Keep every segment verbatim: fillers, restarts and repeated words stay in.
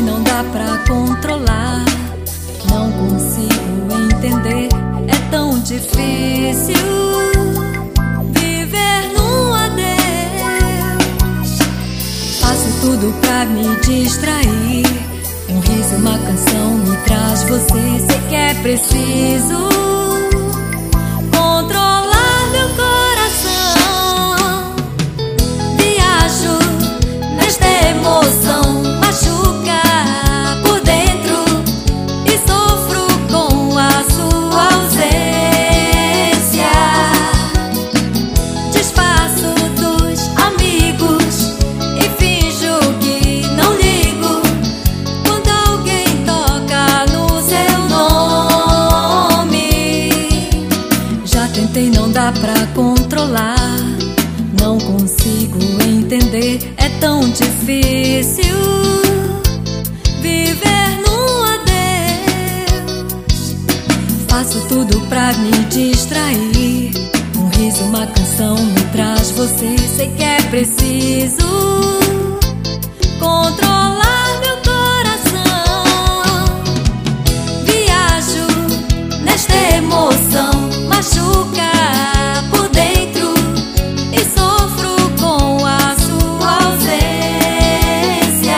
não dá pra controlar. Não consigo entender, é tão difícil viver num adeus. Faço tudo pra me distrair. Um riso, uma canção me traz você. Sei que é preciso controlar meu coração. Viajo nesta emoção, machuca por dentro e sofro com a sua ausência. Desfaço dos amigos e finjo que não ligo quando alguém toca no seu nome. Já tentei, não dá pra controlar. Não consigo entender, é tão difícil viver num adeus. Faço tudo pra me distrair. Um riso, uma canção me traz você. Sei que é preciso controlar meu coração. Viajo nesta emoção, machuca por dentro e sofro com a sua ausência.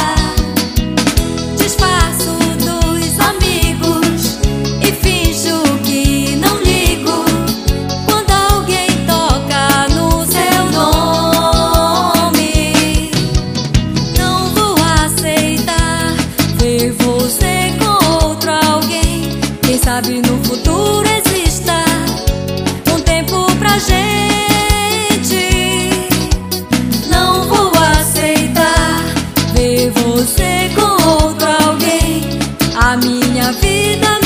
Disfarço dos amigos e finjo que não ligo quando alguém toca no seu nome. Não vou aceitar ver você com outro alguém. Quem sabe no futuro exista um tempo pra gente. Não vou aceitar ver você com outro alguém. A minha vida